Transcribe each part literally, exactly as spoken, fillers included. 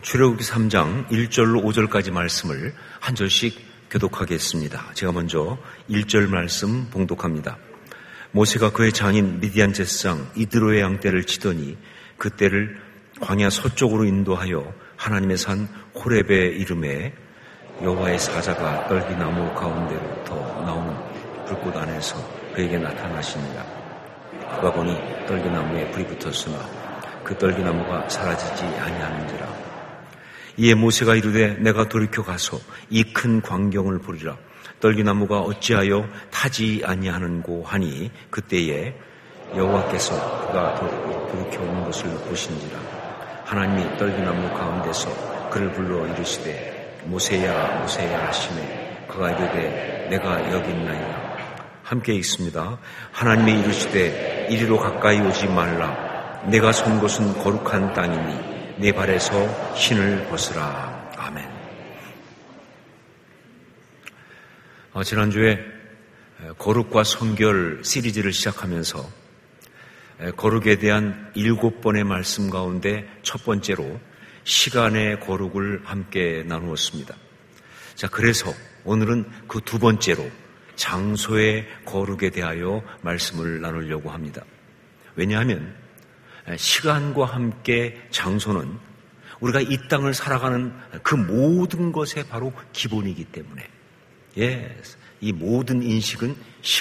출애굽기 삼 장 일 절로 오 절까지 말씀을 한 절씩 교독하겠습니다. 제가 먼저 일 절 말씀 봉독합니다. 모세가 그의 장인 미디안 제사장 이드로의 양떼를 치더니 그 떼를 광야 서쪽으로 인도하여 하나님의 산 호렙에 이름에 여호와의 사자가 떨기나무 가운데로부터 나오는 불꽃 안에서 그에게 나타나시니라. 그가 보니 떨기나무에 불이 붙었으나 그 떨기나무가 사라지지 아니하는지라. 이에 모세가 이르되 내가 돌이켜 가서 이 큰 광경을 보리라. 떨기나무가 어찌하여 타지 아니하는고 하니 그때에 여호와께서 그가 돌이켜 오는 것을 보신지라. 하나님이 떨기나무 가운데서 그를 불러 이르시되 모세야 모세야 하시매 그가 이르되 내가 여기 있나이다. 함께 읽습니다. 하나님이 이르시되 이리로 가까이 오지 말라. 내가 선 곳은 거룩한 땅이니 내 발에서 신을 벗으라. 아멘. 어, 지난주에 거룩과 성결 시리즈를 시작하면서 거룩에 대한 일곱 번의 말씀 가운데 첫 번째로 시간의 거룩을 함께 나누었습니다. 자, 그래서 오늘은 그 두 번째로 장소의 거룩에 대하여 말씀을 나누려고 합니다. 왜냐하면 시간과 함께 장소는 우리가 이 땅을 살아가는 그 모든 것의 바로 기본이기 때문에, 예, 이 모든 인식은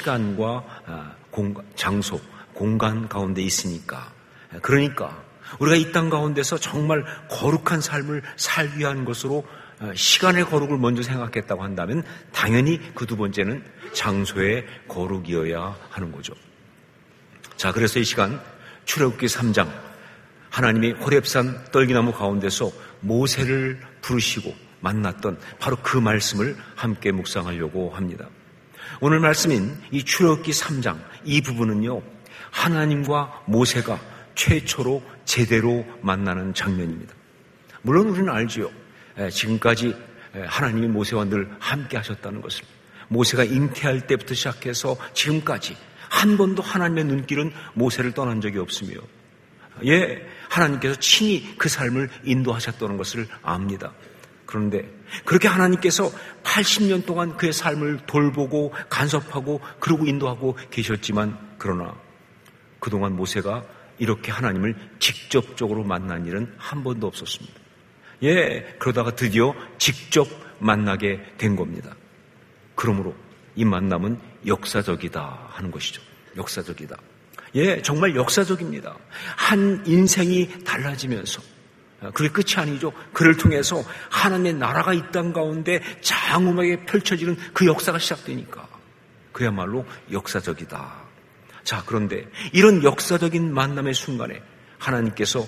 시간과 공간, 장소, 공간 가운데 있으니까. 그러니까 우리가 이 땅 가운데서 정말 거룩한 삶을 살기 위한 것으로 시간의 거룩을 먼저 생각했다고 한다면 당연히 그 두 번째는 장소의 거룩이어야 하는 거죠. 자, 그래서 이 시간 출애굽기 삼 장 하나님이 호렙산 떨기나무 가운데서 모세를 부르시고 만났던 바로 그 말씀을 함께 묵상하려고 합니다. 오늘 말씀인 이 출애굽기 삼 장 이 부분은요, 하나님과 모세가 최초로 제대로 만나는 장면입니다. 물론 우리는 알지요. 지금까지 하나님이 모세와 늘 함께 하셨다는 것을. 모세가 잉태할 때부터 시작해서 지금까지 한 번도 하나님의 눈길은 모세를 떠난 적이 없으며, 예, 하나님께서 친히 그 삶을 인도하셨다는 것을 압니다. 그런데 그렇게 하나님께서 팔십 년 동안 그의 삶을 돌보고 간섭하고 그러고 인도하고 계셨지만, 그러나 그동안 모세가 이렇게 하나님을 직접적으로 만난 일은 한 번도 없었습니다. 예, 그러다가 드디어 직접 만나게 된 겁니다. 그러므로 이 만남은 역사적이다 하는 것이죠. 역사적이다. 예, 정말 역사적입니다. 한 인생이 달라지면서, 그게 끝이 아니죠. 그를 통해서 하나님의 나라가 이 땅 가운데 장엄하게 펼쳐지는 그 역사가 시작되니까 그야말로 역사적이다. 자, 그런데 이런 역사적인 만남의 순간에 하나님께서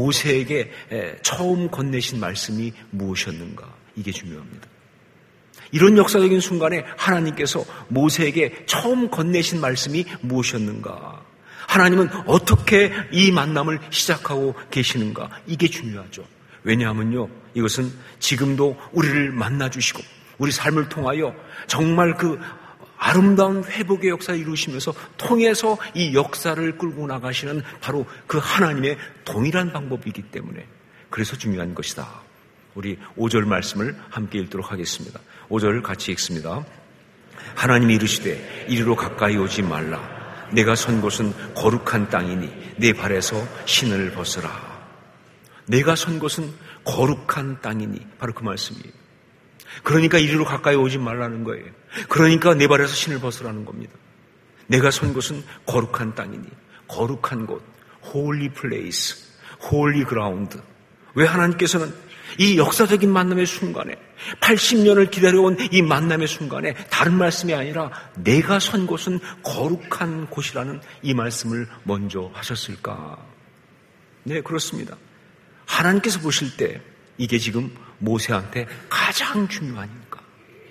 모세에게 처음 건네신 말씀이 무엇이었는가? 이게 중요합니다. 이런 역사적인 순간에 하나님께서 모세에게 처음 건네신 말씀이 무엇이었는가? 하나님은 어떻게 이 만남을 시작하고 계시는가? 이게 중요하죠. 왜냐하면요, 이것은 지금도 우리를 만나주시고 우리 삶을 통하여 정말 그 아름다운 회복의 역사를 이루시면서 통해서 이 역사를 끌고 나가시는 바로 그 하나님의 동일한 방법이기 때문에 그래서 중요한 것이다. 우리 오 절 말씀을 함께 읽도록 하겠습니다. 오 절 같이 읽습니다. 하나님이 이르시되 이리로 가까이 오지 말라. 내가 선 곳은 거룩한 땅이니 내 발에서 신을 벗으라. 내가 선 곳은 거룩한 땅이니, 바로 그 말씀이에요. 그러니까 이리로 가까이 오지 말라는 거예요. 그러니까 내 발에서 신을 벗으라는 겁니다. 내가 선 곳은 거룩한 땅이니, 거룩한 곳, holy place, holy ground. 왜 하나님께서는 이 역사적인 만남의 순간에, 팔십 년을 기다려온 이 만남의 순간에 다른 말씀이 아니라 내가 선 곳은 거룩한 곳이라는 이 말씀을 먼저 하셨을까? 네, 그렇습니다. 하나님께서 보실 때 이게 지금 모세한테 가장 중요하니까,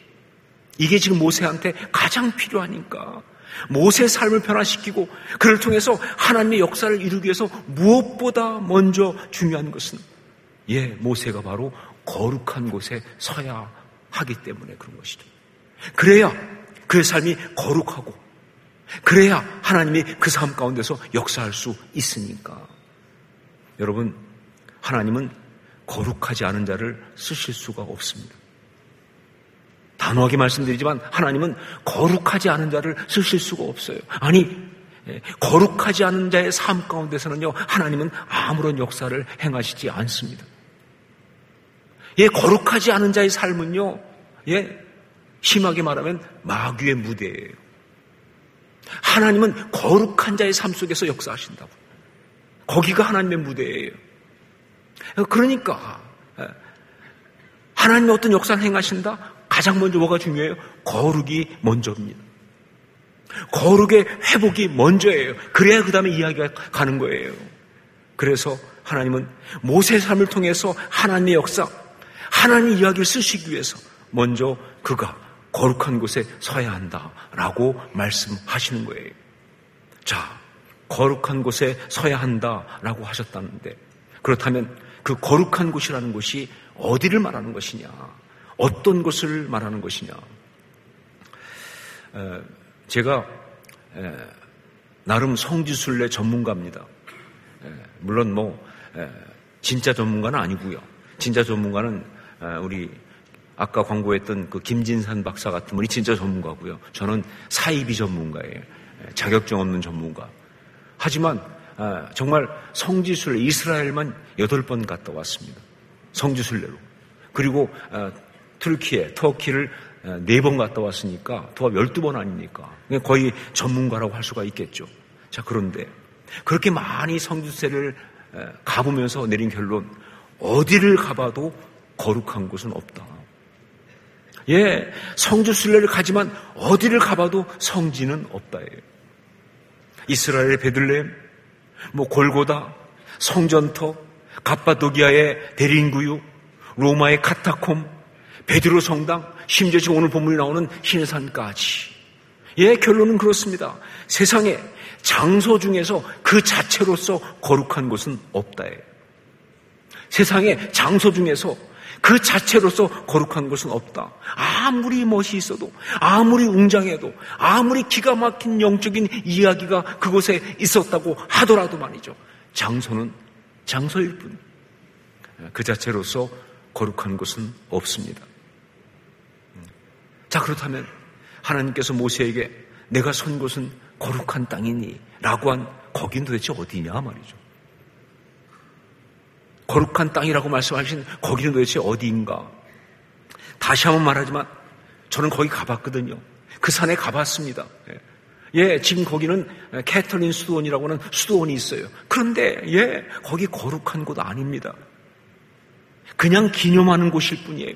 이게 지금 모세한테 가장 필요하니까, 모세의 삶을 변화시키고 그를 통해서 하나님의 역사를 이루기 위해서 무엇보다 먼저 중요한 것은, 예, 모세가 바로 거룩한 곳에 서야 하기 때문에 그런 것이죠. 그래야 그의 삶이 거룩하고, 그래야 하나님이 그 삶 가운데서 역사할 수 있으니까. 여러분, 하나님은 거룩하지 않은 자를 쓰실 수가 없습니다. 단호하게 말씀드리지만 하나님은 거룩하지 않은 자를 쓰실 수가 없어요. 아니, 거룩하지 않은 자의 삶 가운데서는요, 하나님은 아무런 역사를 행하시지 않습니다. 예, 거룩하지 않은 자의 삶은요, 예, 심하게 말하면 마귀의 무대예요. 하나님은 거룩한 자의 삶 속에서 역사하신다고. 거기가 하나님의 무대예요. 그러니까 하나님이 어떤 역사를 행하신다? 가장 먼저 뭐가 중요해요? 거룩이 먼저입니다. 거룩의 회복이 먼저예요. 그래야 그 다음에 이야기가 가는 거예요. 그래서 하나님은 모세의 삶을 통해서 하나님의 역사, 하나님의 이야기를 쓰시기 위해서 먼저 그가 거룩한 곳에 서야 한다라고 말씀하시는 거예요. 자, 거룩한 곳에 서야 한다라고 하셨다는데, 그렇다면 그 거룩한 곳이라는 곳이 어디를 말하는 것이냐, 어떤 곳을 말하는 것이냐. 제가 나름 성지순례 전문가입니다. 물론 뭐 진짜 전문가는 아니고요. 진짜 전문가는 우리 아까 광고했던 그 김진산 박사 같은 분이 진짜 전문가고요. 저는 사이비 전문가예요. 자격증 없는 전문가. 하지만 정말 성지순례 이스라엘만 여덟 번 갔다 왔습니다. 성지순례로. 그리고 튀르키예, 터키를 네 번 갔다 왔으니까 도합 열두 번 아닙니까? 거의 전문가라고 할 수가 있겠죠. 자, 그런데 그렇게 많이 성지순례를 가보면서 내린 결론, 어디를 가봐도 거룩한 곳은 없다. 예, 성지순례를 가지만 어디를 가봐도 성지는 없다예요. 이스라엘의 베들레헴, 뭐 골고다, 성전터, 갑바도기아의 대린구유, 로마의 카타콤, 베드로 성당, 심지어 지금 오늘 본문에 나오는 흰산까지. 예, 결론은 그렇습니다. 세상에 장소 중에서 그 자체로서 거룩한 곳은 없다예요. 세상에 장소 중에서 그 자체로서 거룩한 곳은 없다. 아무리 멋이 있어도, 아무리 웅장해도, 아무리 기가 막힌 영적인 이야기가 그곳에 있었다고 하더라도 말이죠. 장소는 장소일 뿐. 그 자체로서 거룩한 곳은 없습니다. 자, 그렇다면 하나님께서 모세에게 내가 선 곳은 거룩한 땅이니 라고 한 거긴 도대체 어디냐 말이죠. 거룩한 땅이라고 말씀하신 거기는 도대체 어디인가? 다시 한번 말하지만 저는 거기 가봤거든요. 그 산에 가봤습니다. 예, 지금 거기는 캐털린 수도원이라고 하는 수도원이 있어요. 그런데 예, 거기 거룩한 곳 아닙니다. 그냥 기념하는 곳일 뿐이에요.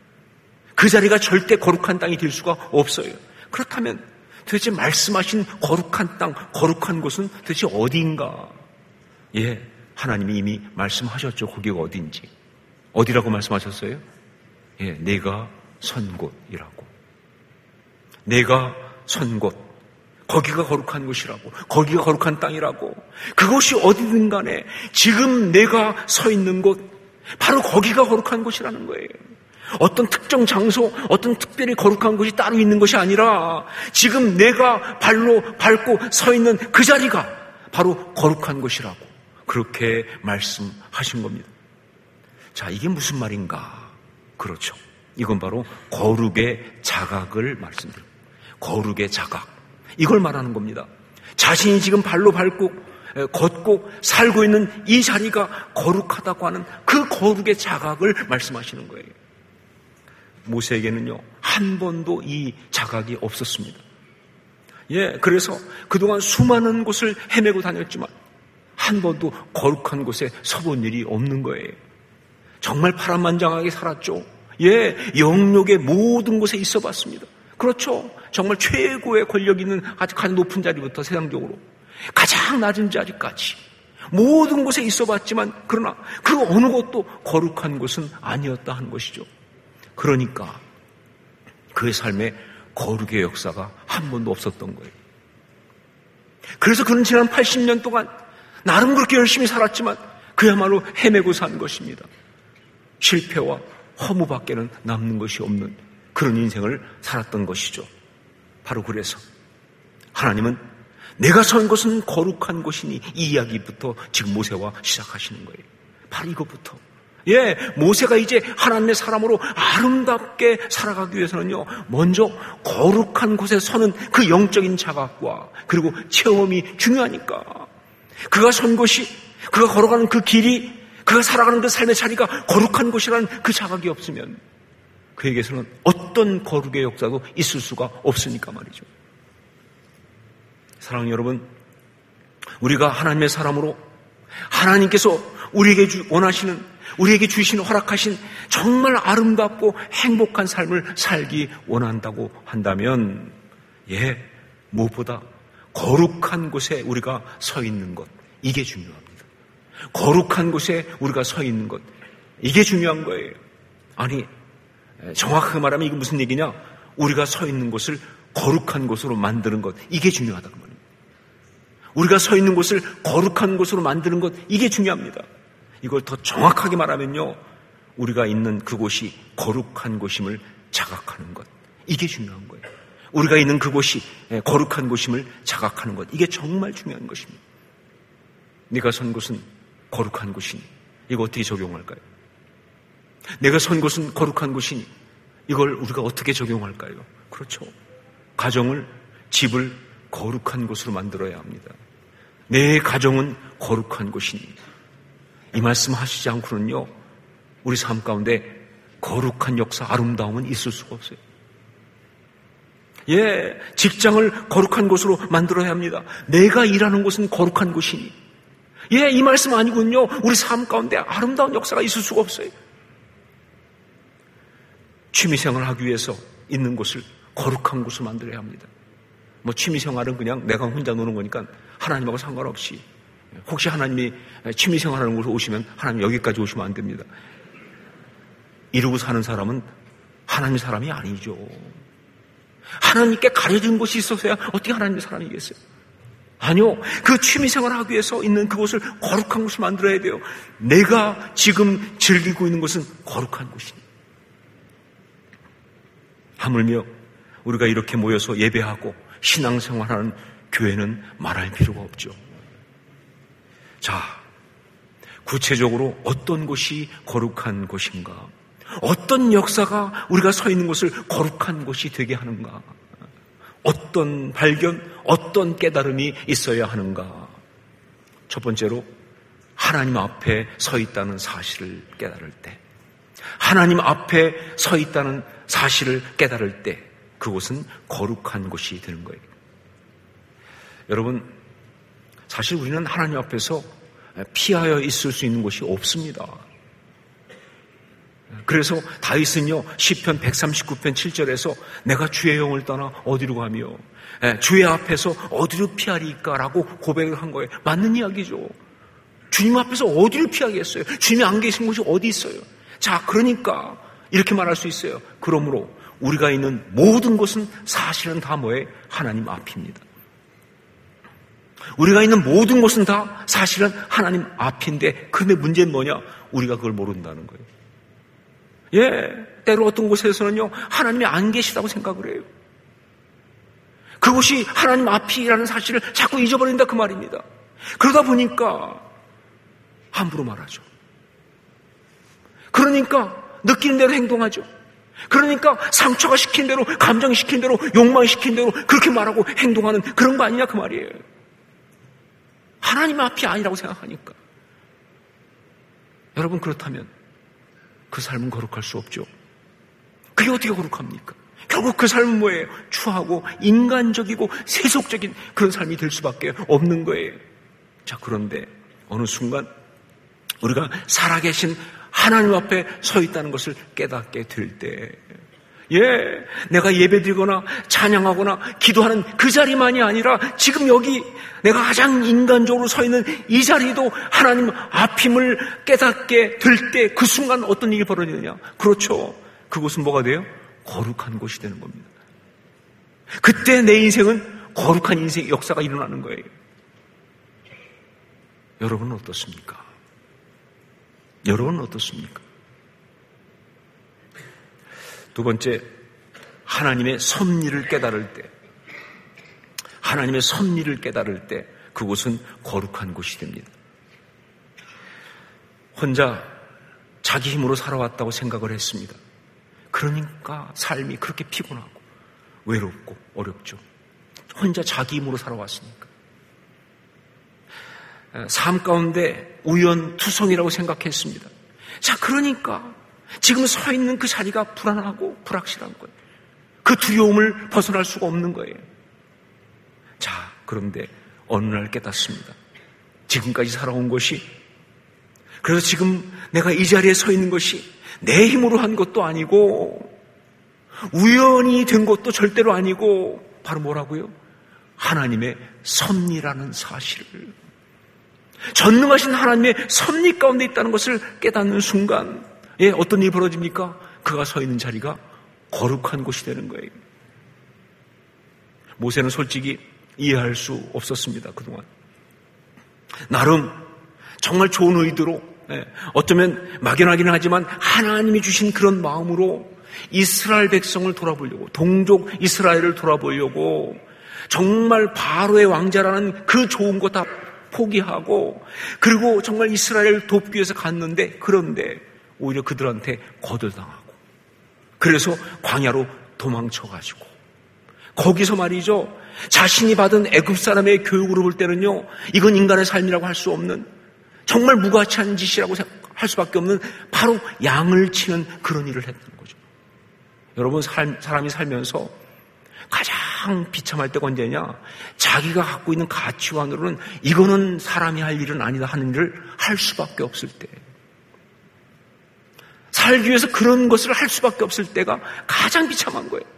그 자리가 절대 거룩한 땅이 될 수가 없어요. 그렇다면 도대체 말씀하신 거룩한 땅, 거룩한 곳은 도대체 어디인가? 예, 하나님이 이미 말씀하셨죠. 거기가 어딘지. 어디라고 말씀하셨어요? 예, 내가 선 곳이라고. 내가 선 곳. 거기가 거룩한 곳이라고. 거기가 거룩한 땅이라고. 그곳이 어디든 간에 지금 내가 서 있는 곳, 바로 거기가 거룩한 곳이라는 거예요. 어떤 특정 장소, 어떤 특별히 거룩한 곳이 따로 있는 것이 아니라 지금 내가 발로 밟고 서 있는 그 자리가 바로 거룩한 곳이라고 그렇게 말씀하신 겁니다. 자, 이게 무슨 말인가? 그렇죠. 이건 바로 거룩의 자각을 말씀드립니다. 거룩의 자각. 이걸 말하는 겁니다. 자신이 지금 발로 밟고 걷고 살고 있는 이 자리가 거룩하다고 하는 그 거룩의 자각을 말씀하시는 거예요. 모세에게는요, 한 번도 이 자각이 없었습니다. 예, 그래서 그동안 수많은 곳을 헤매고 다녔지만 한 번도 거룩한 곳에 서본 일이 없는 거예요. 정말 파란만장하게 살았죠. 예, 영역의 모든 곳에 있어 봤습니다. 그렇죠. 정말 최고의 권력 있는 아주 가장 높은 자리부터 세상적으로 가장 낮은 자리까지 모든 곳에 있어 봤지만 그러나 그 어느 곳도 거룩한 곳은 아니었다 하는 것이죠. 그러니까 그의 삶에 거룩의 역사가 한 번도 없었던 거예요. 그래서 그는 지난 팔십 년 동안 나름 그렇게 열심히 살았지만 그야말로 헤매고 산 것입니다. 실패와 허무밖에는 남는 것이 없는 그런 인생을 살았던 것이죠. 바로 그래서 하나님은 내가 선 곳은 거룩한 곳이니 이 이야기부터 지금 모세와 시작하시는 거예요. 바로 이것부터. 예, 모세가 이제 하나님의 사람으로 아름답게 살아가기 위해서는요, 먼저 거룩한 곳에 서는 그 영적인 자각과 그리고 체험이 중요하니까. 그가 선 곳이, 그가 걸어가는 그 길이, 그가 살아가는 그 삶의 자리가 거룩한 곳이라는 그 자각이 없으면 그에게서는 어떤 거룩의 역사도 있을 수가 없으니까 말이죠. 사랑하는 여러분, 우리가 하나님의 사람으로 하나님께서 우리에게 원하시는, 우리에게 주시는, 허락하신 정말 아름답고 행복한 삶을 살기 원한다고 한다면, 예, 무엇보다 거룩한 곳에 우리가 서 있는 것, 이게 중요합니다. 거룩한 곳에 우리가 서 있는 것, 이게 중요한 거예요. 아니, 정확하게 말하면 이게 무슨 얘기냐? 우리가 서 있는 곳을 거룩한 곳으로 만드는 것, 이게 중요하다 그 말입니다. 우리가 서 있는 곳을 거룩한 곳으로 만드는 것, 이게 중요합니다. 이걸 더 정확하게 말하면요, 우리가 있는 그곳이 거룩한 곳임을 자각하는 것, 이게 중요한 거예요. 우리가 있는 그곳이 거룩한 곳임을 자각하는 것, 이게 정말 중요한 것입니다. 네가 선 곳은 거룩한 곳이니 이거 어떻게 적용할까요? 내가 선 곳은 거룩한 곳이니 이걸 우리가 어떻게 적용할까요? 그렇죠. 가정을, 집을 거룩한 곳으로 만들어야 합니다. 내 가정은 거룩한 곳이니, 이 말씀 하시지 않고는요, 우리 삶 가운데 거룩한 역사, 아름다움은 있을 수가 없어요. 예, 직장을 거룩한 곳으로 만들어야 합니다. 내가 일하는 곳은 거룩한 곳이니, 예, 이 말씀 아니군요. 우리 삶 가운데 아름다운 역사가 있을 수가 없어요. 취미생활을 하기 위해서 있는 곳을 거룩한 곳으로 만들어야 합니다. 뭐 취미생활은 그냥 내가 혼자 노는 거니까 하나님하고 상관없이, 혹시 하나님이 취미생활하는 곳에 오시면 하나님 여기까지 오시면 안 됩니다. 이러고 사는 사람은 하나님의 사람이 아니죠. 하나님께 가려진 곳이 있어서야 어떻게 하나님의 사람이겠어요? 아니요. 그 취미생활을 하기 위해서 있는 그곳을 거룩한 곳을 만들어야 돼요. 내가 지금 즐기고 있는 곳은 거룩한 곳이니. 하물며 우리가 이렇게 모여서 예배하고 신앙생활하는 교회는 말할 필요가 없죠. 자, 구체적으로 어떤 곳이 거룩한 곳인가? 어떤 역사가 우리가 서 있는 곳을 거룩한 곳이 되게 하는가? 어떤 발견, 어떤 깨달음이 있어야 하는가? 첫 번째로 하나님 앞에 서 있다는 사실을 깨달을 때, 하나님 앞에 서 있다는 사실을 깨달을 때 그곳은 거룩한 곳이 되는 거예요. 여러분, 사실 우리는 하나님 앞에서 피하여 있을 수 있는 곳이 없습니다. 그래서 다윗은요, 시편 백삼십구 편 칠 절에서 내가 주의 영을 떠나 어디로 가며 주의 앞에서 어디로 피하리까라고 고백을 한 거예요. 맞는 이야기죠. 주님 앞에서 어디를 피하겠어요? 주님이 안 계신 곳이 어디 있어요? 자, 그러니까 이렇게 말할 수 있어요. 그러므로 우리가 있는 모든 곳은 사실은 다 뭐예요? 하나님 앞입니다. 우리가 있는 모든 곳은 다 사실은 하나님 앞인데, 그런데 문제는 뭐냐? 우리가 그걸 모른다는 거예요. 예, 때로 어떤 곳에서는요, 하나님이 안 계시다고 생각을 해요. 그곳이 하나님 앞이라는 사실을 자꾸 잊어버린다 그 말입니다. 그러다 보니까 함부로 말하죠. 그러니까 느끼는 대로 행동하죠. 그러니까 상처가 시킨 대로, 감정이 시킨 대로, 욕망이 시킨 대로 그렇게 말하고 행동하는 그런 거 아니냐 그 말이에요. 하나님 앞이 아니라고 생각하니까. 여러분, 그렇다면 그 삶은 거룩할 수 없죠. 그게 어떻게 거룩합니까? 결국 그 삶은 뭐예요? 추하고 인간적이고 세속적인 그런 삶이 될 수밖에 없는 거예요. 자, 그런데 어느 순간 우리가 살아계신 하나님 앞에 서 있다는 것을 깨닫게 될 때, 예, 내가 예배드리거나 찬양하거나 기도하는 그 자리만이 아니라 지금 여기 내가 가장 인간적으로 서 있는 이 자리도 하나님 앞임을 깨닫게 될 때 그 순간 어떤 일이 벌어지느냐? 그렇죠. 그곳은 뭐가 돼요? 거룩한 곳이 되는 겁니다. 그때 내 인생은 거룩한 인생 역사가 일어나는 거예요. 여러분은 어떻습니까? 여러분은 어떻습니까? 두 번째, 하나님의 섭리를 깨달을 때, 하나님의 섭리를 깨달을 때 그곳은 거룩한 곳이 됩니다. 혼자 자기 힘으로 살아왔다고 생각을 했습니다. 그러니까 삶이 그렇게 피곤하고 외롭고 어렵죠. 혼자 자기 힘으로 살아왔으니까. 삶 가운데 우연투성이라고 생각했습니다. 자, 그러니까 지금 서 있는 그 자리가 불안하고 불확실한 거예요. 그 두려움을 벗어날 수가 없는 거예요. 자, 그런데 어느 날 깨닫습니다. 지금까지 살아온 것이, 그래서 지금 내가 이 자리에 서 있는 것이 내 힘으로 한 것도 아니고 우연히 된 것도 절대로 아니고 바로 뭐라고요? 하나님의 섭리라는 사실을, 전능하신 하나님의 섭리 가운데 있다는 것을 깨닫는 순간, 예, 어떤 일이 벌어집니까? 그가 서 있는 자리가 거룩한 곳이 되는 거예요. 모세는 솔직히 이해할 수 없었습니다. 그동안 나름 정말 좋은 의도로, 예, 어쩌면 막연하기는 하지만 하나님이 주신 그런 마음으로 이스라엘 백성을 돌아보려고, 동족 이스라엘을 돌아보려고 정말 바로의 왕자라는 그 좋은 거 다 포기하고, 그리고 정말 이스라엘을 돕기 위해서 갔는데, 그런데 오히려 그들한테 거들당하고, 그래서 광야로 도망쳐가지고, 거기서 말이죠, 자신이 받은 애굽 사람의 교육으로 볼 때는요, 이건 인간의 삶이라고 할 수 없는, 정말 무가치한 짓이라고 할 수밖에 없는 바로 양을 치는 그런 일을 했던 거죠. 여러분, 살, 사람이 살면서 가장 비참할 때가 언제냐? 자기가 갖고 있는 가치관으로는 이거는 사람이 할 일은 아니다 하는 일을 할 수밖에 없을 때, 살기 위해서 그런 것을 할 수밖에 없을 때가 가장 비참한 거예요.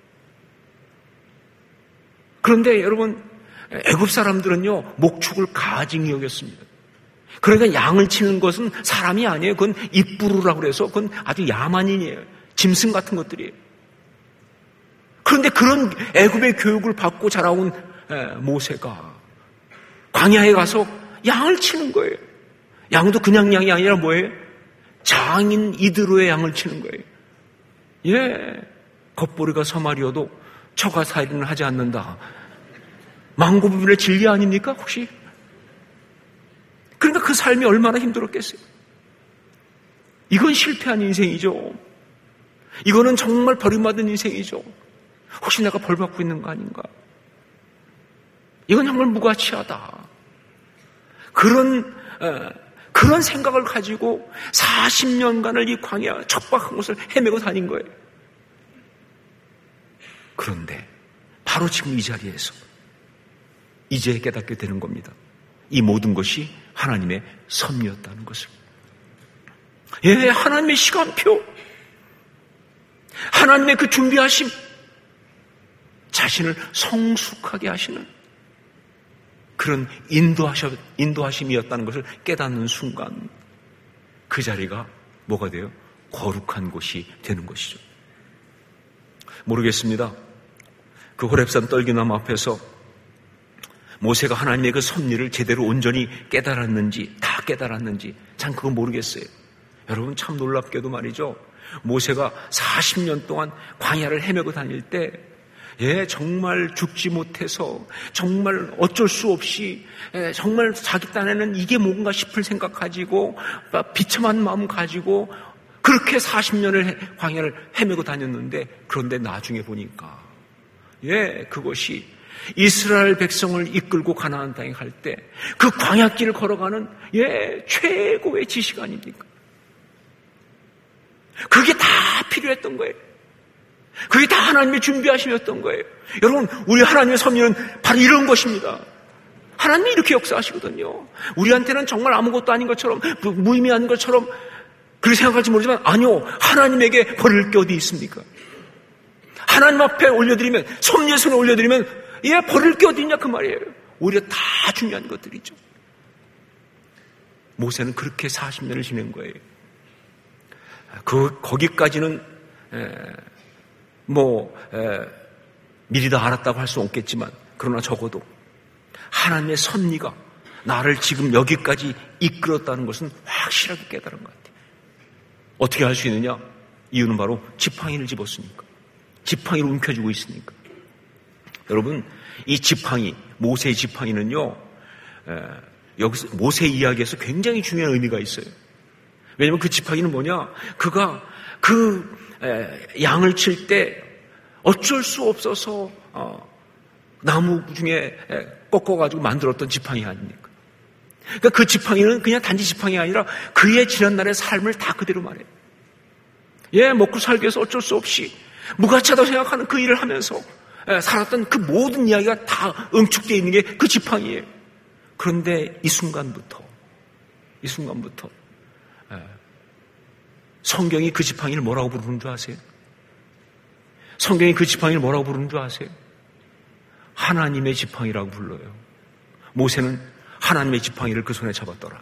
그런데 여러분, 애굽 사람들은요, 목축을 가증히 여겼습니다. 그러니까 양을 치는 것은 사람이 아니에요. 그건 입부루라고 그래서 그건 아주 야만인이에요. 짐승 같은 것들이에요. 그런데 그런 애굽의 교육을 받고 자라온 모세가 광야에 가서 양을 치는 거예요. 양도 그냥 양이 아니라 뭐예요? 장인 이드로의 양을 치는 거예요. 예, 겉보리가 서말이어도 처가 살인을 하지 않는다. 망고부분의 진리 아닙니까 혹시? 그러니까 그 삶이 얼마나 힘들었겠어요. 이건 실패한 인생이죠. 이거는 정말 버림받은 인생이죠. 혹시 내가 벌받고 있는 거 아닌가? 이건 정말 무가치하다. 그런 에, 그런 생각을 가지고 사십 년간을 이 광야 척박한 곳을 헤매고 다닌 거예요. 그런데 바로 지금 이 자리에서 이제 깨닫게 되는 겁니다. 이 모든 것이 하나님의 섭리였다는 것을. 예, 하나님의 시간표, 하나님의 그 준비하심, 자신을 성숙하게 하시는 그런 인도하셔, 인도하심이었다는 것을 깨닫는 순간 그 자리가 뭐가 돼요? 거룩한 곳이 되는 것이죠. 모르겠습니다. 그 호렙산 떨기나무 앞에서 모세가 하나님의 그 섭리를 제대로 온전히 깨달았는지, 다 깨달았는지 참 그건 모르겠어요. 여러분, 참 놀랍게도 말이죠, 모세가 사십 년 동안 광야를 헤매고 다닐 때, 예, 정말 죽지 못해서 정말 어쩔 수 없이, 예, 정말 자기 딴에는 이게 뭔가 싶을 생각 가지고 비참한 마음 가지고 그렇게 사십 년을 광야를 헤매고 다녔는데, 그런데 나중에 보니까, 예, 그것이 이스라엘 백성을 이끌고 가나안 땅에 갈 때 그 광야길을 걸어가는, 예, 최고의 지식 아닙니까? 그게 다 필요했던 거예요. 그게 다 하나님의 준비하심이었던 거예요. 여러분, 우리 하나님의 섭리는 바로 이런 것입니다. 하나님이 이렇게 역사하시거든요. 우리한테는 정말 아무것도 아닌 것처럼, 무의미한 것처럼 그렇게 생각할지 모르지만, 아니요, 하나님에게 버릴 게 어디 있습니까? 하나님 앞에 올려드리면, 섭리의 손에 올려드리면, 예, 버릴 게 어디 있냐 그 말이에요. 오히려 다 중요한 것들이죠. 모세는 그렇게 사십 년을 지낸 거예요. 그 거기까지는 에, 뭐 에, 미리 다 알았다고 할 수는 없겠지만, 그러나 적어도 하나님의 섭리가 나를 지금 여기까지 이끌었다는 것은 확실하게 깨달은 것 같아요. 어떻게 할 수 있느냐? 이유는 바로 지팡이를 집었으니까, 지팡이를 움켜쥐고 있으니까. 여러분, 이 지팡이, 모세의 지팡이는요, 에, 여기서 모세 이야기에서 굉장히 중요한 의미가 있어요. 왜냐하면 그 지팡이는 뭐냐? 그가 그 양을 칠 때 어쩔 수 없어서 나무 중에 꺾어가지고 만들었던 지팡이 아닙니까? 그러니까 그 지팡이는 그냥 단지 지팡이가 아니라 그의 지난날의 삶을 다 그대로 말해요. 예, 먹고 살기 위해서 어쩔 수 없이 무가치하다고 생각하는 그 일을 하면서 살았던 그 모든 이야기가 다 응축되어 있는 게 그 지팡이에요. 그런데 이 순간부터, 이 순간부터 성경이 그 지팡이를 뭐라고 부르는 줄 아세요? 성경이 그 지팡이를 뭐라고 부르는 줄 아세요? 하나님의 지팡이라고 불러요. 모세는 하나님의 지팡이를 그 손에 잡았더라.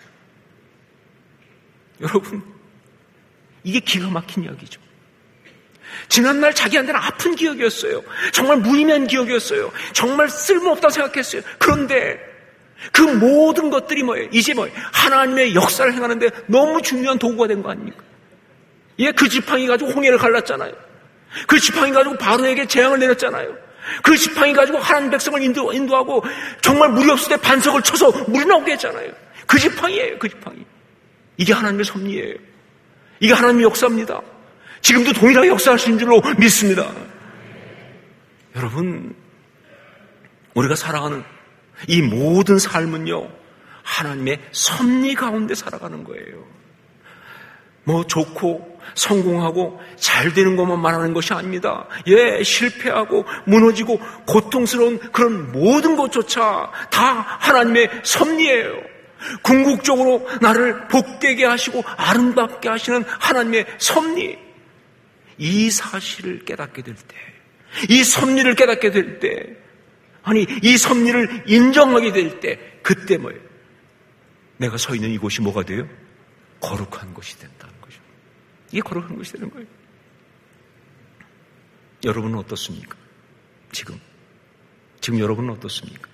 여러분, 이게 기가 막힌 이야기죠. 지난날 자기한테는 아픈 기억이었어요. 정말 무의미한 기억이었어요. 정말 쓸모없다고 생각했어요. 그런데 그 모든 것들이 뭐예요? 이제 뭐예요? 하나님의 역사를 행하는데 너무 중요한 도구가 된 거 아닙니까? 예, 그 지팡이 가지고 홍해를 갈랐잖아요. 그 지팡이 가지고 바로에게 재앙을 내렸잖아요. 그 지팡이 가지고 하나님 백성을 인도, 인도하고 정말 물이 없을 때 반석을 쳐서 물이 나오게 했잖아요. 그 지팡이예요, 그 지팡이. 이게 하나님의 섭리예요. 이게 하나님의 역사입니다. 지금도 동일하게 역사하시는 줄로 믿습니다. 여러분, 우리가 살아가는 이 모든 삶은요, 하나님의 섭리 가운데 살아가는 거예요. 뭐 좋고 성공하고 잘 되는 것만 말하는 것이 아닙니다. 예, 실패하고 무너지고 고통스러운 그런 모든 것조차 다 하나님의 섭리예요. 궁극적으로 나를 복되게 하시고 아름답게 하시는 하나님의 섭리. 이 사실을 깨닫게 될 때, 이 섭리를 깨닫게 될 때, 아니 이 섭리를 인정하게 될 때, 그때 뭐예요? 내가 서 있는 이곳이 뭐가 돼요? 거룩한 곳이 된다는 거죠. 이게 거룩한 곳이 되는 거예요. 여러분은 어떻습니까? 지금 지금 여러분은 어떻습니까?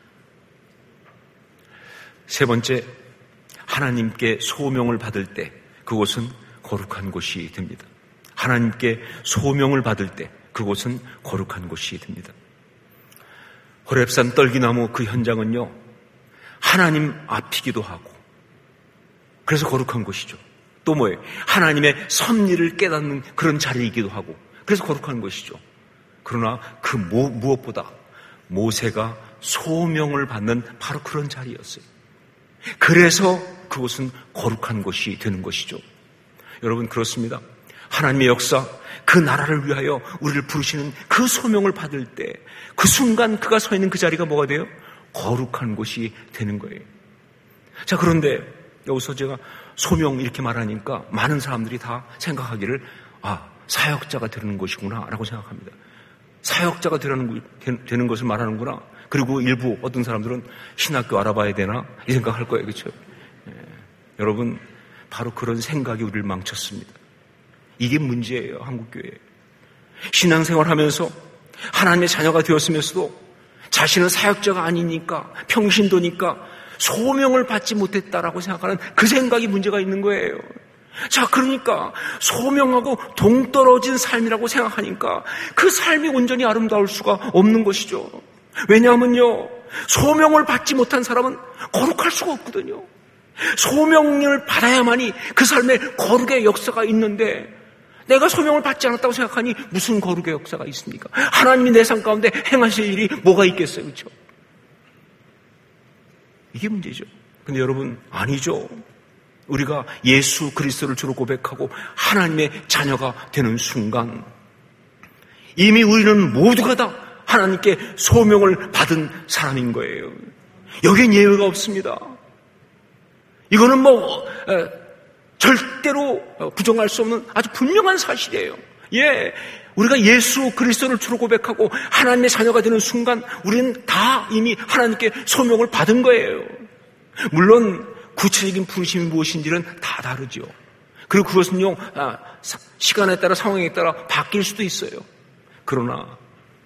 세 번째, 하나님께 소명을 받을 때 그곳은 거룩한 곳이 됩니다. 하나님께 소명을 받을 때 그곳은 거룩한 곳이 됩니다. 호렙산 떨기나무 그 현장은요, 하나님 앞이기도 하고, 그래서 거룩한 곳이죠. 또 뭐예요? 하나님의 섭리를 깨닫는 그런 자리이기도 하고, 그래서 거룩한 것이죠. 그러나 그 모, 무엇보다 모세가 소명을 받는 바로 그런 자리였어요. 그래서 그곳은 거룩한 곳이 되는 것이죠. 여러분, 그렇습니다. 하나님의 역사, 그 나라를 위하여 우리를 부르시는 그 소명을 받을 때 그 순간 그가 서 있는 그 자리가 뭐가 돼요? 거룩한 곳이 되는 거예요. 자, 그런데 여기서 제가 소명 이렇게 말하니까 많은 사람들이 다 생각하기를, 아, 사역자가 되는 것이구나 라고 생각합니다. 사역자가 되는, 되는 것을 말하는구나. 그리고 일부 어떤 사람들은 신학교 알아봐야 되나 이 생각할 거예요. 그렇죠? 예. 여러분, 바로 그런 생각이 우리를 망쳤습니다. 이게 문제예요. 한국교회. 신앙생활하면서 하나님의 자녀가 되었으면서도 자신은 사역자가 아니니까, 평신도니까 소명을 받지 못했다라고 생각하는 그 생각이 문제가 있는 거예요. 자, 그러니까 소명하고 동떨어진 삶이라고 생각하니까 그 삶이 온전히 아름다울 수가 없는 것이죠. 왜냐하면요, 소명을 받지 못한 사람은 거룩할 수가 없거든요. 소명을 받아야만이 그 삶에 거룩의 역사가 있는데, 내가 소명을 받지 않았다고 생각하니 무슨 거룩의 역사가 있습니까? 하나님이 내 삶 가운데 행하실 일이 뭐가 있겠어요? 그렇죠? 이게 문제죠. 근데 여러분, 아니죠. 우리가 예수 그리스도를 주로 고백하고 하나님의 자녀가 되는 순간 이미 우리는 모두가 다 하나님께 소명을 받은 사람인 거예요. 여기엔 예외가 없습니다. 이거는 뭐 에, 절대로 부정할 수 없는 아주 분명한 사실이에요. 예, 우리가 예수 그리스도를 주로 고백하고 하나님의 자녀가 되는 순간 우리는 다 이미 하나님께 소명을 받은 거예요. 물론 구체적인 부르심이 무엇인지는 다 다르죠. 그리고 그것은요, 시간에 따라 상황에 따라 바뀔 수도 있어요. 그러나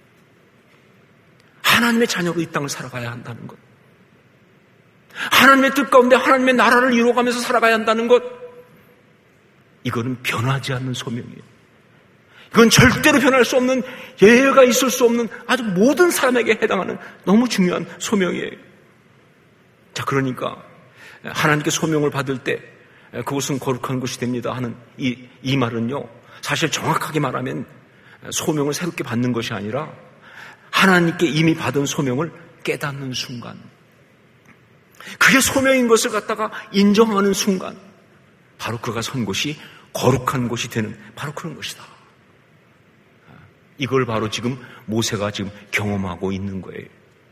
하나님의 자녀로 이 땅을 살아가야 한다는 것, 하나님의 뜻 가운데 하나님의 나라를 이루어가면서 살아가야 한다는 것, 이거는 변하지 않는 소명이에요. 이건 절대로 변할 수 없는, 예외가 있을 수 없는 아주 모든 사람에게 해당하는 너무 중요한 소명이에요. 자, 그러니까 하나님께 소명을 받을 때 그곳은 거룩한 곳이 됩니다 하는 이, 이 말은요, 사실 정확하게 말하면 소명을 새롭게 받는 것이 아니라 하나님께 이미 받은 소명을 깨닫는 순간, 그게 소명인 것을 갖다가 인정하는 순간, 바로 그가 선 곳이 거룩한 곳이 되는 바로 그런 것이다. 이걸 바로 지금 모세가 지금 경험하고 있는 거예요.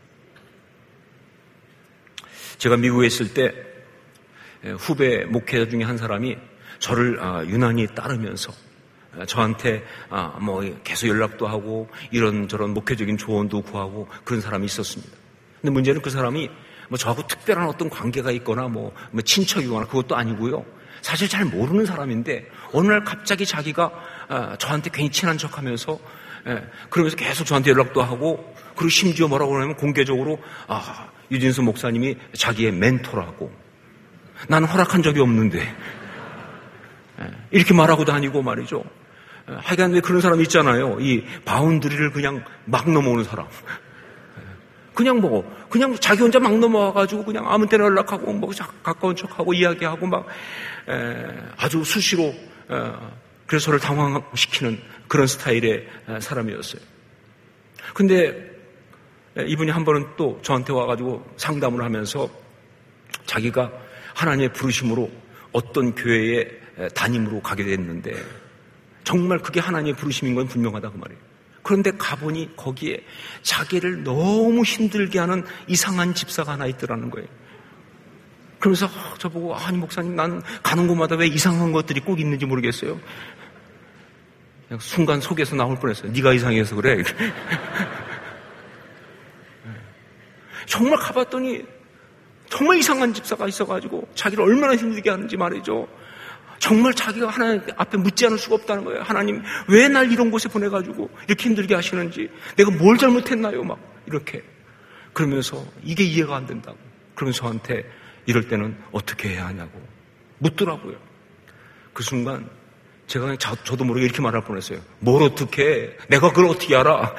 제가 미국에 있을 때 후배 목회자 중에 한 사람이 저를 유난히 따르면서 저한테 뭐 계속 연락도 하고 이런저런 목회적인 조언도 구하고 그런 사람이 있었습니다. 근데 문제는 그 사람이 뭐 저하고 특별한 어떤 관계가 있거나 뭐 친척이거나 그것도 아니고요. 사실 잘 모르는 사람인데 어느 날 갑자기 자기가 저한테 괜히 친한 척하면서 그러면서 계속 저한테 연락도 하고, 그리고 심지어 뭐라고 그러냐면 공개적으로 아, 유진수 목사님이 자기의 멘토라고, 나는 허락한 적이 없는데 이렇게 말하고 다니고 말이죠. 하여간 왜 그런 사람이 있잖아요. 이 바운드리를 그냥 막 넘어오는 사람. 그냥 뭐 그냥 자기 혼자 막 넘어와가지고 그냥 아무 때나 연락하고 뭐 가까운 척하고 이야기하고 막 에, 아주 수시로 에, 그래서 저를 당황시키는 그런 스타일의 사람이었어요. 근데 이분이 한 번은 또 저한테 와가지고 상담을 하면서 자기가 하나님의 부르심으로 어떤 교회에 담임으로 가게 됐는데 정말 그게 하나님의 부르심인 건 분명하다 그 말이에요. 그런데 가보니 거기에 자기를 너무 힘들게 하는 이상한 집사가 하나 있더라는 거예요. 그러면서 저보고 아니 목사님, 나는 가는 곳마다 왜 이상한 것들이 꼭 있는지 모르겠어요. 그냥 순간 속에서 나올 뻔했어요. 네가 이상해서 그래. 정말 가봤더니 정말 이상한 집사가 있어가지고 자기를 얼마나 힘들게 하는지 말이죠. 정말 자기가 하나님 앞에 묻지 않을 수가 없다는 거예요. 하나님, 왜 날 이런 곳에 보내가지고 이렇게 힘들게 하시는지, 내가 뭘 잘못했나요? 막 이렇게. 그러면서 이게 이해가 안 된다고. 그러면서 저한테 이럴 때는 어떻게 해야 하냐고 묻더라고요. 그 순간 제가 그냥 저, 저도 모르게 이렇게 말할 뻔했어요. 뭘 어떻게 해? 내가 그걸 어떻게 알아?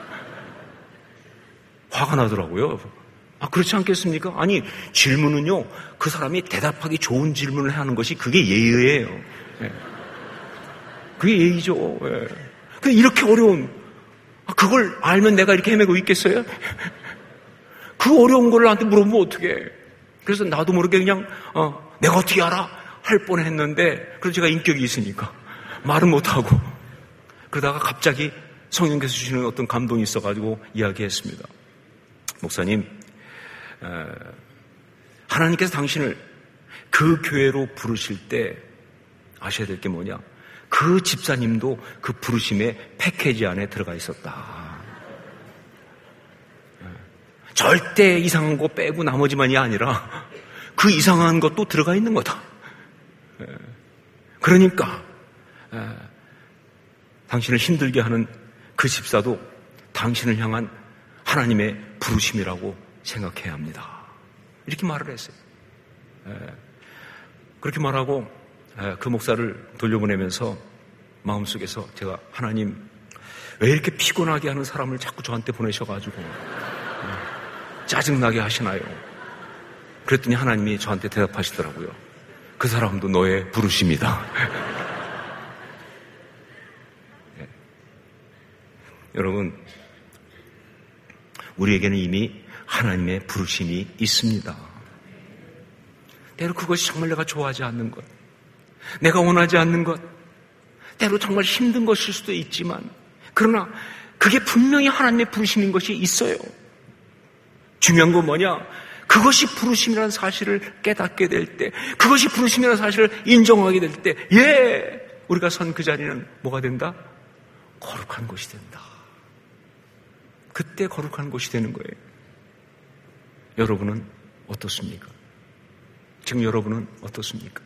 화가 나더라고요. 아, 그렇지 않겠습니까? 아니, 질문은요, 그 사람이 대답하기 좋은 질문을 하는 것이 그게 예의예요. 예. 그게 예의죠. 예. 근데 이렇게 어려운, 그걸 알면 내가 이렇게 헤매고 있겠어요? 그 어려운 걸 나한테 물어보면 어떡해. 그래서 나도 모르게 그냥, 어, 내가 어떻게 알아? 할 뻔 했는데, 그래서 제가 인격이 있으니까 말은 못하고, 그러다가 갑자기 성령께서 주시는 어떤 감동이 있어가지고 이야기했습니다. 목사님, 하나님께서 당신을 그 교회로 부르실 때 아셔야 될 게 뭐냐? 그 집사님도 그 부르심의 패키지 안에 들어가 있었다. 절대 이상한 거 빼고 나머지만이 아니라 그 이상한 것도 들어가 있는 거다. 그러니까 당신을 힘들게 하는 그 집사도 당신을 향한 하나님의 부르심이라고 생각해야 합니다. 이렇게 말을 했어요. 그렇게 말하고 그 목사를 돌려보내면서 마음속에서 제가, 하나님, 왜 이렇게 피곤하게 하는 사람을 자꾸 저한테 보내셔가지고 짜증나게 하시나요? 그랬더니 하나님이 저한테 대답하시더라고요. 그 사람도 너의 부르심이다. 네. 여러분, 우리에게는 이미 하나님의 부르심이 있습니다. 때로 그것이 정말 내가 좋아하지 않는 것, 내가 원하지 않는 것, 때로 정말 힘든 것일 수도 있지만, 그러나 그게 분명히 하나님의 부르심인 것이 있어요. 중요한 건 뭐냐? 그것이 부르심이라는 사실을 깨닫게 될 때, 그것이 부르심이라는 사실을 인정하게 될 때, 예! 우리가 선 그 자리는 뭐가 된다? 거룩한 곳이 된다. 그때 거룩한 곳이 되는 거예요. 여러분은 어떻습니까? 지금 여러분은 어떻습니까?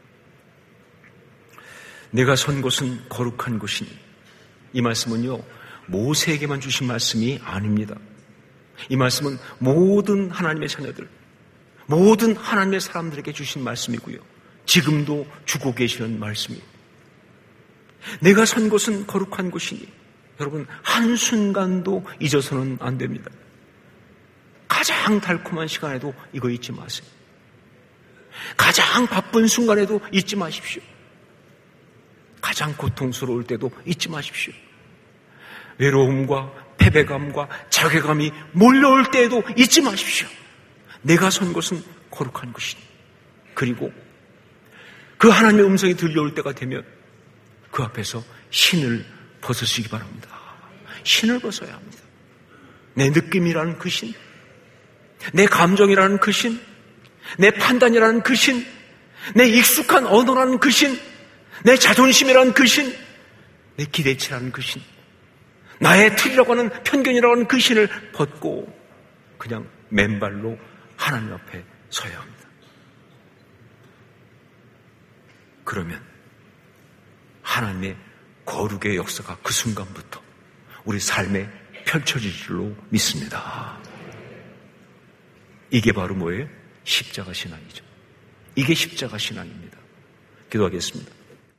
내가 선 곳은 거룩한 곳이니, 이 말씀은요, 모세에게만 주신 말씀이 아닙니다. 이 말씀은 모든 하나님의 자녀들, 모든 하나님의 사람들에게 주신 말씀이고요, 지금도 주고 계시는 말씀이에요. 내가 선 곳은 거룩한 곳이니, 여러분 한순간도 잊어서는 안 됩니다. 가장 달콤한 시간에도 이거 잊지 마세요. 가장 바쁜 순간에도 잊지 마십시오. 가장 고통스러울 때도 잊지 마십시오. 외로움과 패배감과 자괴감이 몰려올 때에도 잊지 마십시오. 내가 선 곳은 거룩한 곳이니. 그리고 그 하나님의 음성이 들려올 때가 되면 그 앞에서 신을 벗으시기 바랍니다. 신을 벗어야 합니다. 내 느낌이라는 그 신, 내 감정이라는 그 신, 내 판단이라는 그 신, 내 익숙한 언어라는 그 신, 내 자존심이라는 그 신, 내 기대치라는 그 신, 나의 틀이라고 하는 편견이라고 하는 그 신을 벗고 그냥 맨발로 하나님 앞에 서야 합니다. 그러면 하나님의 거룩의 역사가 그 순간부터 우리 삶에 펼쳐질 줄로 믿습니다. 이게 바로 뭐예요? 십자가 신앙이죠. 이게 십자가 신앙입니다. 기도하겠습니다.